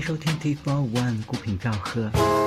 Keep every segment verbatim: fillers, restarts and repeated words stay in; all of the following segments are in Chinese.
迎收听 T four one 孤品赵贺。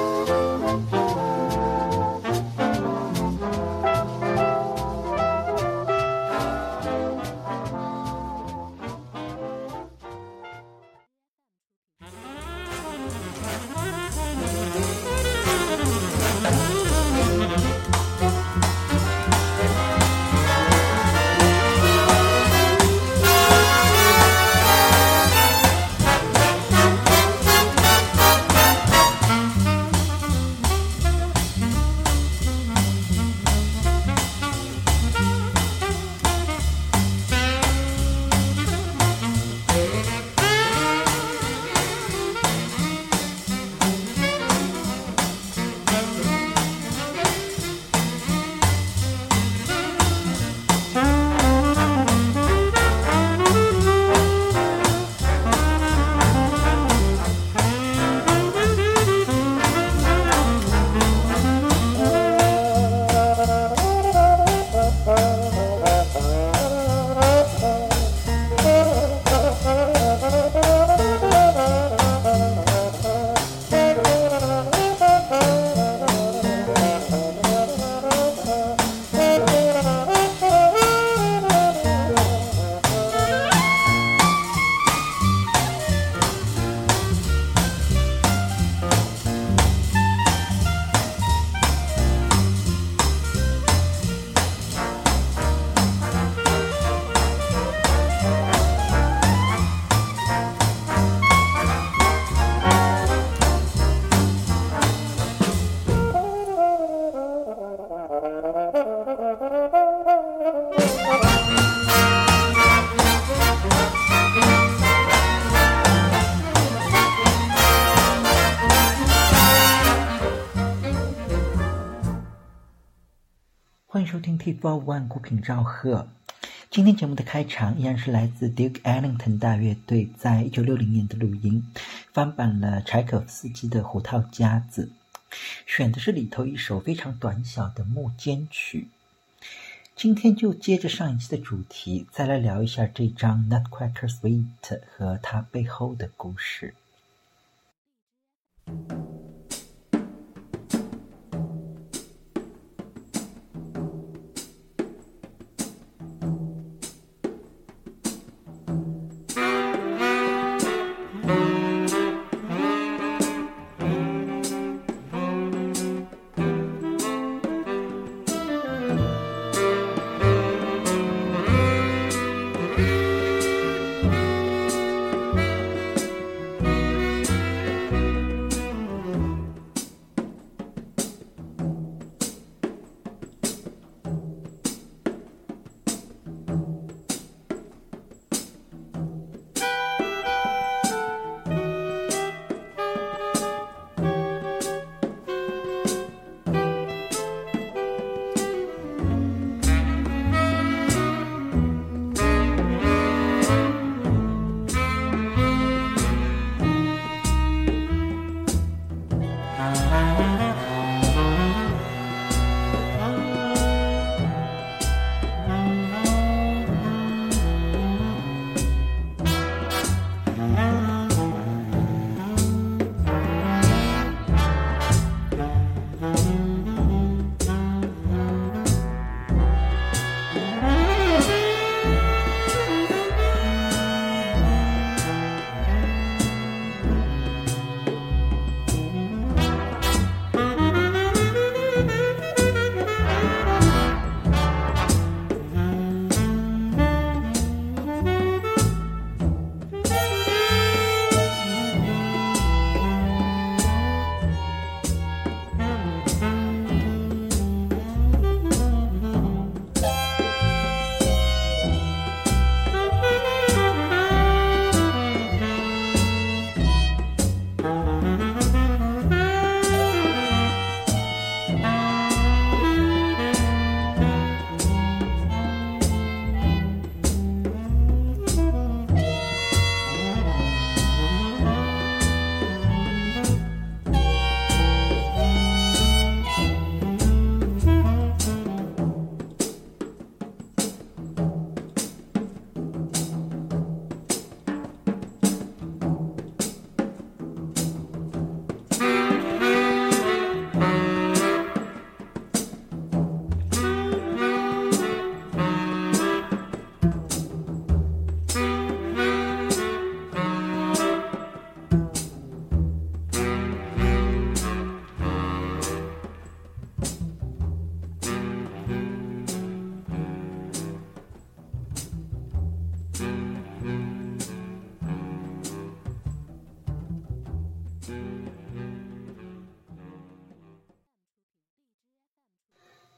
欢迎收听 T four one 孤品赵贺。今天节目的开场依然是来自 Duke Ellington 大乐队在一九六零年的录音，翻版了柴可夫斯基的《胡桃夹子》，选的是里头一首非常短小的幕间曲。今天就接着上一期的主题，再来聊一下这张 Nutcracker Suite 和它背后的故事。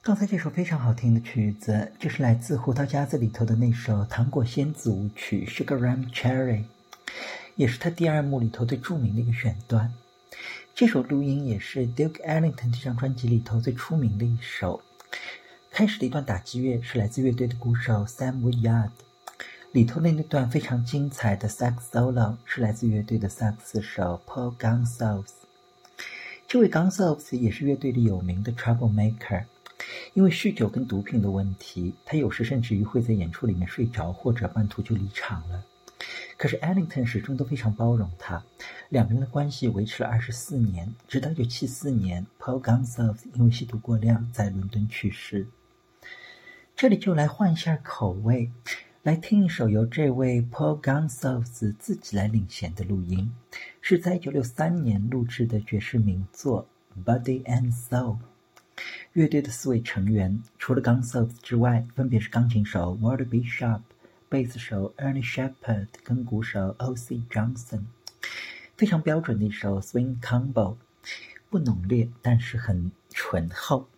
刚才这首非常好听的曲子，就是来自《胡桃夹子》里头的那首《糖果仙子舞曲》 Sugar Rum Cherry， 也是他第二幕里头最著名的一个选段。这首录音也是 Duke Ellington 这张专辑里头最出名的一首。开始的一段打击乐是来自乐队的鼓手 Sam Woodyard， 里头的那段非常精彩的 sax solo 是来自乐队的萨克斯手 Paul Gonsalves。 这位 Gonsalves 也是乐队里有名的 troublemaker，因为酗酒跟毒品的问题，他有时甚至于会在演出里面睡着，或者半途就离场了。可是 Ellington 始终都非常包容他，两个人的关系维持了二十四年，直到一九七四年 Paul Gonsalves 因为吸毒过量在伦敦去世。这里就来换一下口味，来听一首由这位 Paul Gonsalves 自己来领衔的录音，是在一九六三年录制的爵士名作 Body and Soul。乐队的四位成员除了 Gonsalves 之外，分别是钢琴手 Walter Bishop、 贝斯手 Ernie Shepherd 跟鼓手 O C Johnson。 非常标准的一首 Swing Combo， 不浓烈但是很醇厚。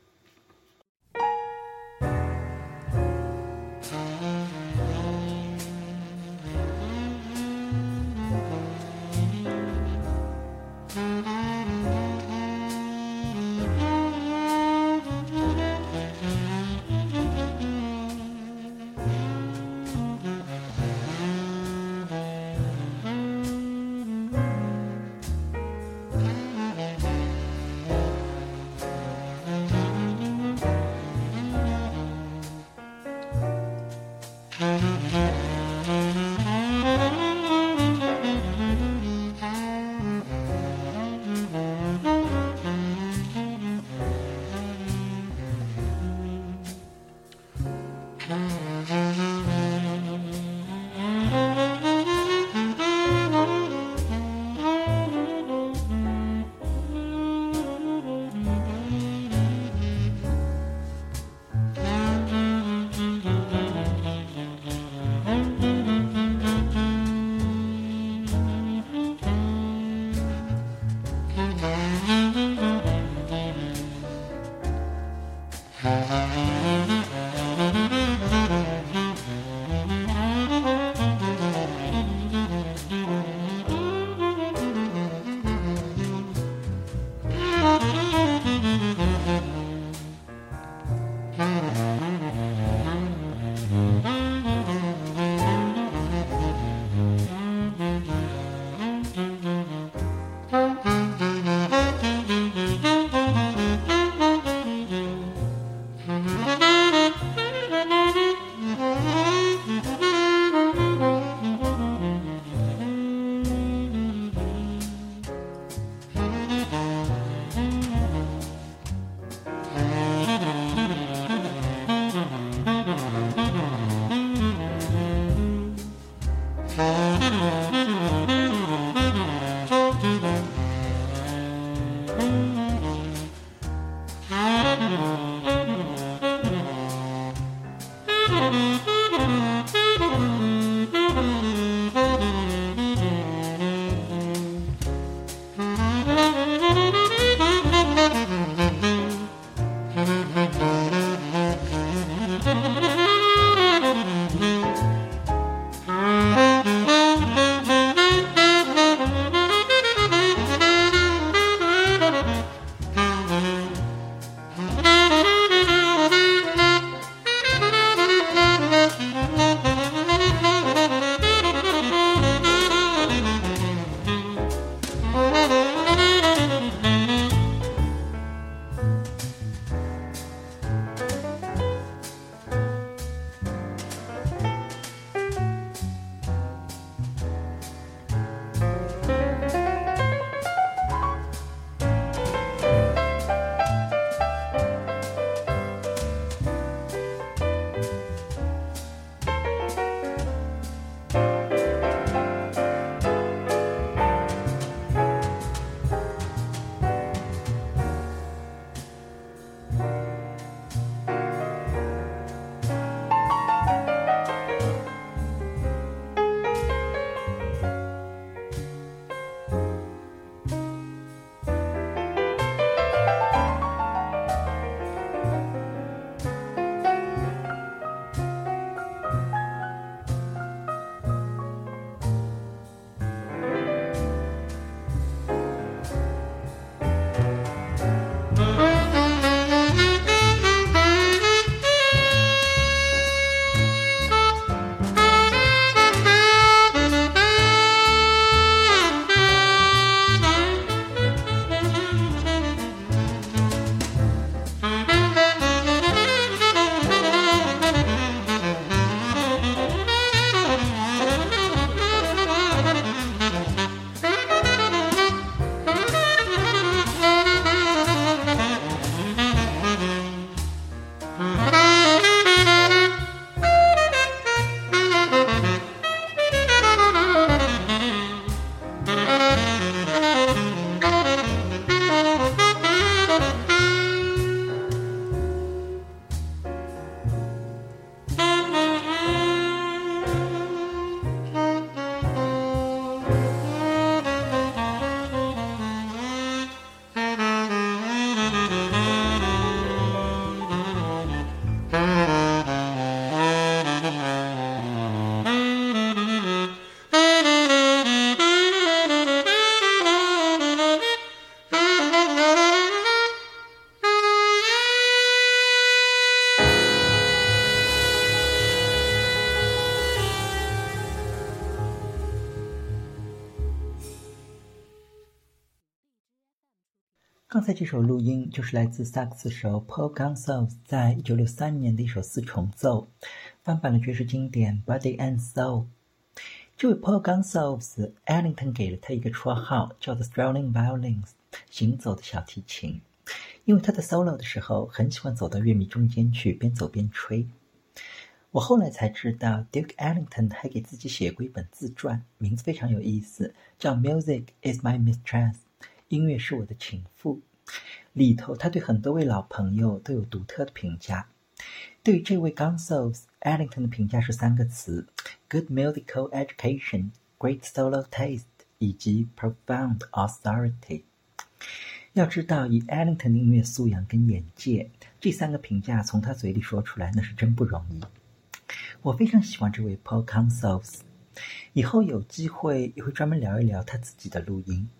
才这首录音就是来自萨克斯手 Paul Gonsalves 在一九六三年的一首四重奏，翻版了爵士经典 Body and Soul。这位 Paul Gonsalves Ellington 给了他一个绰号，叫做 Strolling Violins 行走的小提琴，因为他在 solo 的时候很喜欢走到乐迷中间去，边走边吹。我后来才知道 Duke Ellington 还给自己写过一本自传，名字非常有意思，叫 Music is my mistress， 音乐是我的情妇。里头他对很多位老朋友都有独特的评价。对于这位 Gonsalves Ellington 的评价是三个词： Good musical education, Great solo taste 以及 Profound authority。 要知道以 Ellington 的音乐素养跟眼界，这三个评价从他嘴里说出来那是真不容易。我非常喜欢这位 Paul Gonsalves， 以后有机会也会专门聊一聊他自己的录音。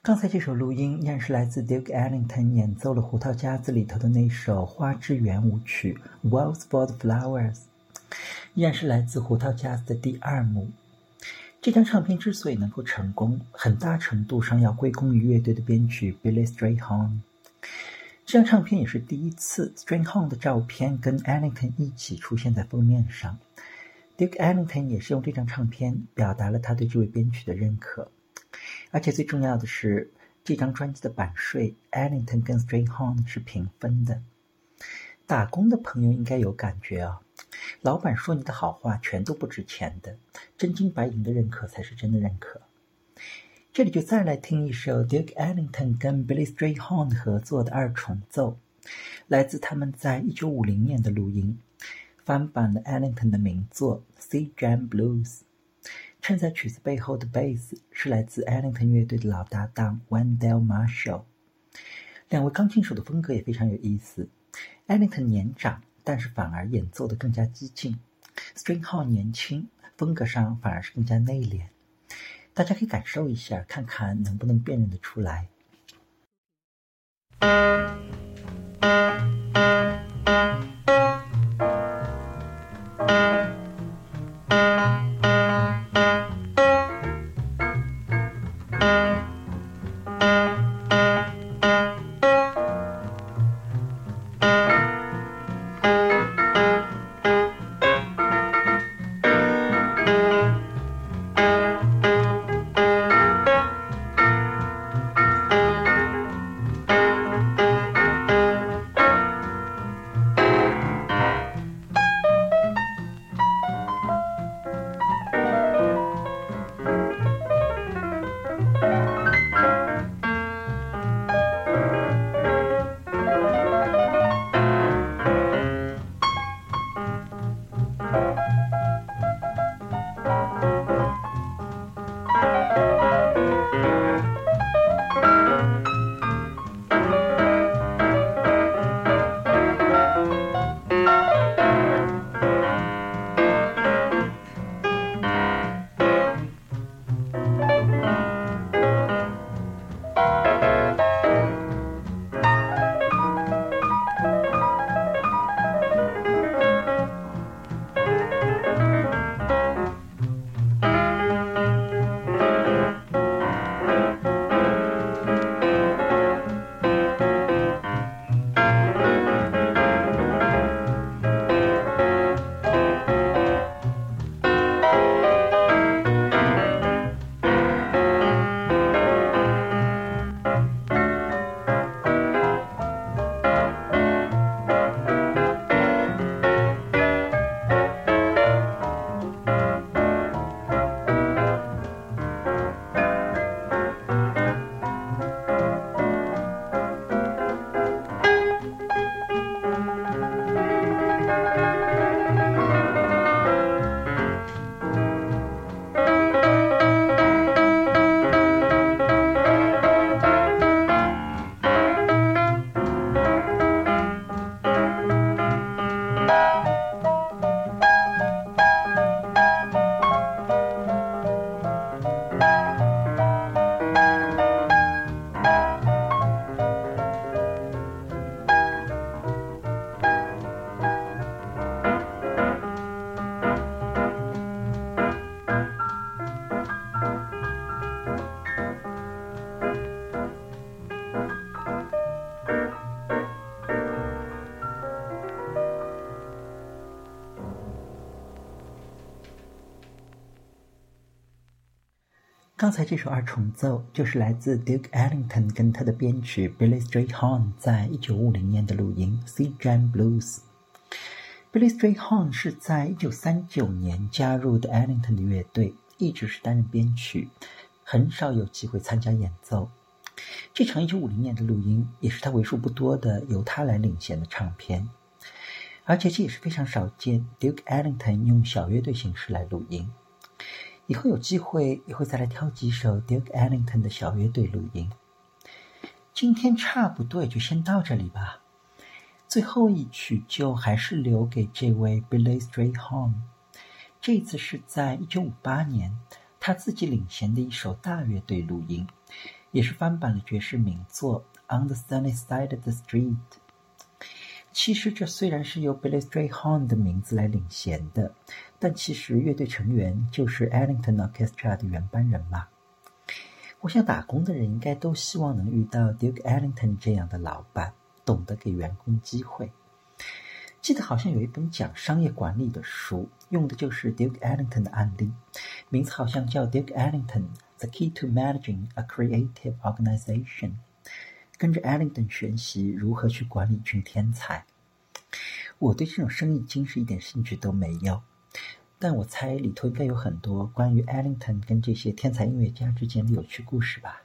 刚才这首录音依然是来自 Duke Ellington 演奏了《胡桃夹子》里头的那首《花之圆舞曲》 Waltz for the Flowers， 依然是来自《胡桃夹子》的第二幕。这张唱片之所以能够成功，很大程度上要归功于乐队的编曲 Billy Strayhorn。这张唱片也是第一次 Strayhorn 的照片跟 Ellington 一起出现在封面上。Duke Ellington 也是用这张唱片表达了他对这位编曲的认可。而且最重要的是，这张专辑的版税 Ellington 跟 Strayhorn 是平分的。打工的朋友应该有感觉啊，老板说你的好话全都不值钱的，真金白银的认可才是真的认可。这里就再来听一首 Duke Ellington 跟 Billy Strayhorn 合作的二重奏，来自他们在一九五零年的录音，翻版了 Ellington 的名作 Sea Jam Blues。衬在曲子背后的贝斯是来自 Ellington 乐队的老搭档 Wendell Marshall。两位钢琴手的风格也非常有意思， Ellington 年长，但是反而演奏得更加激进， Strayhorn 年轻，风格上反而是更加内敛。大家可以感受一下，看看能不能辨认得出来。刚才这首二重奏就是来自 Duke Ellington 跟他的编曲 Billy Strayhorn 在一九五零年的录音 Sea Jam Blues。Billy Strayhorn 是在一九三九年加入的 Ellington 的乐队，一直是担任编曲，很少有机会参加演奏。这场一九五零年的录音也是他为数不多的由他来领衔的唱片，而且这也是非常少见 Duke Ellington 用小乐队形式来录音。以后有机会也会再来挑几首 Duke Ellington 的小乐队录音。今天差不多也就先到这里吧。最后一曲就还是留给这位 Billy Strayhorn， 这次是在一九五八年他自己领衔的一首大乐队录音， 也是翻版了爵士名作《On the Sunny Side of the Street》。其实这虽然是由 Billy Strayhorn 的名字来领衔的，但其实乐队成员就是 Ellington Orchestra 的原班人马。我想打工的人应该都希望能遇到 Duke Ellington 这样的老板，懂得给员工机会。记得好像有一本讲商业管理的书，用的就是 Duke Ellington 的案例，名字好像叫 Duke Ellington The Key to Managing a Creative Organization， 跟着 Ellington 学习如何去管理一群天才。我对这种生意经是一点兴趣都没有，但我猜里头应该有很多关于 Ellington 跟这些天才音乐家之间的有趣故事吧。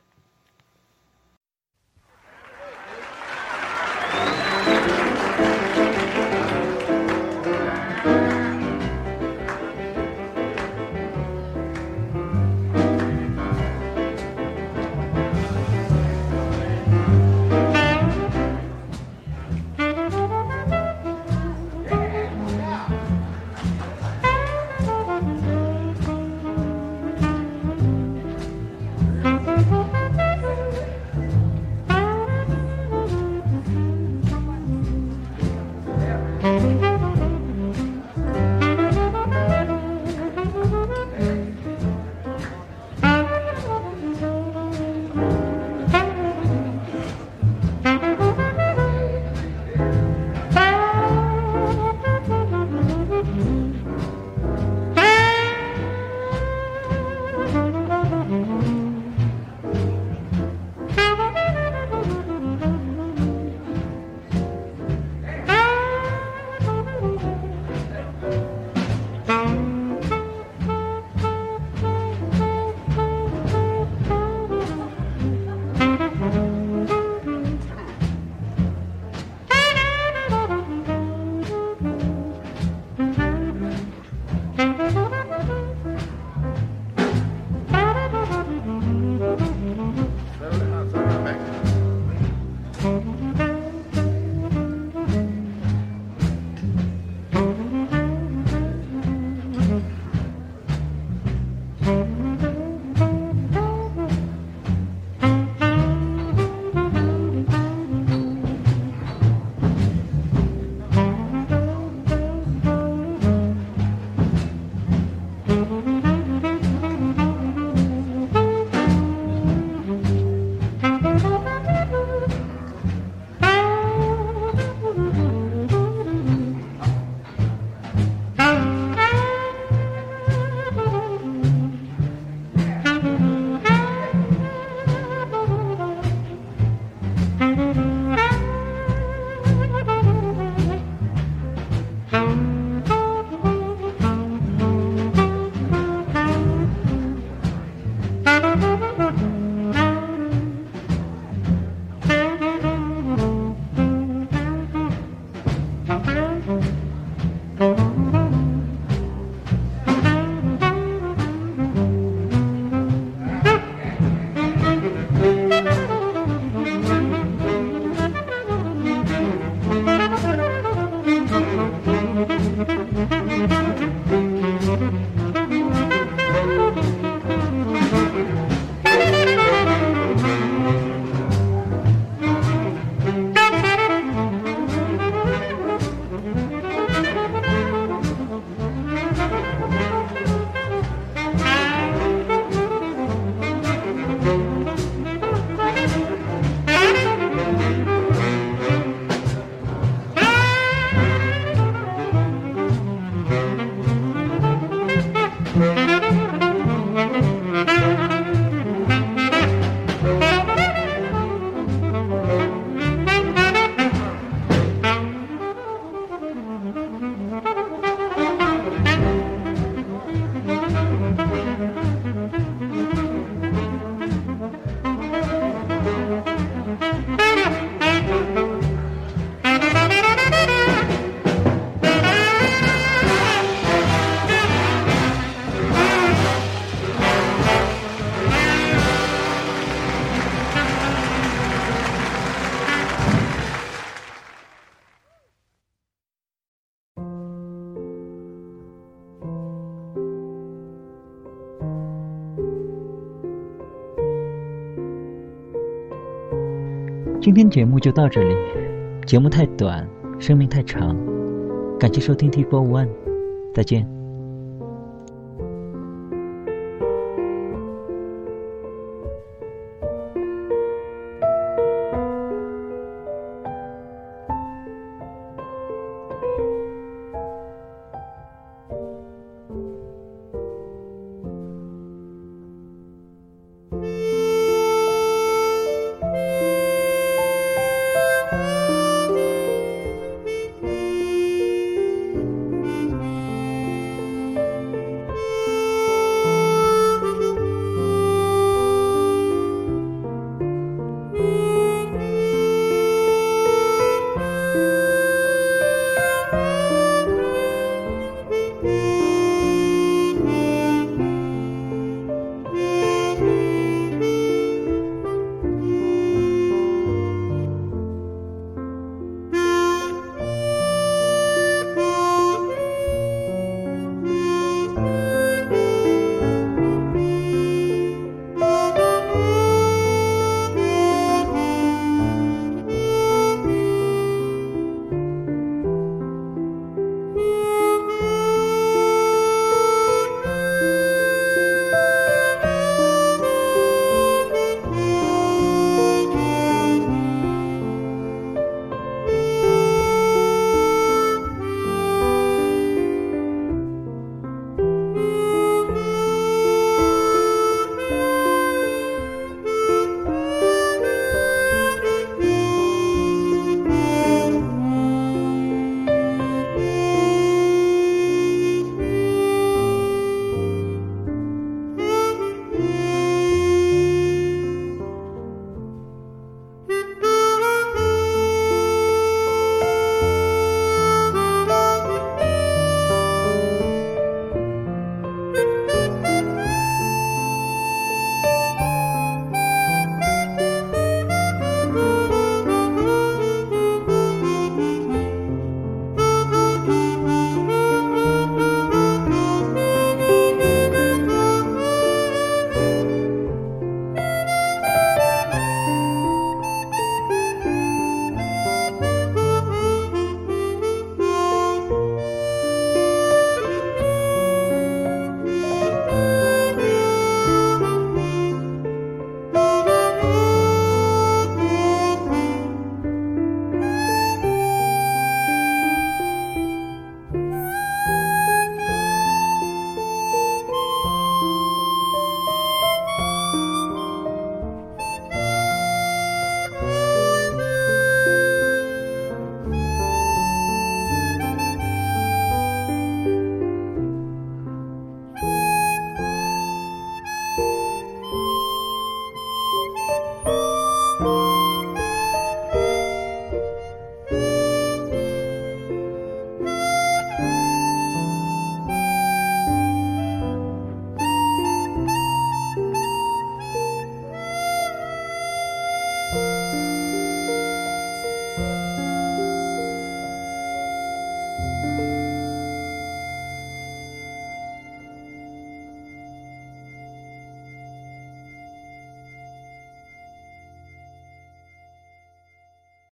今天节目就到这里，节目太短，生命太长，感谢收听 T 四十一，再见。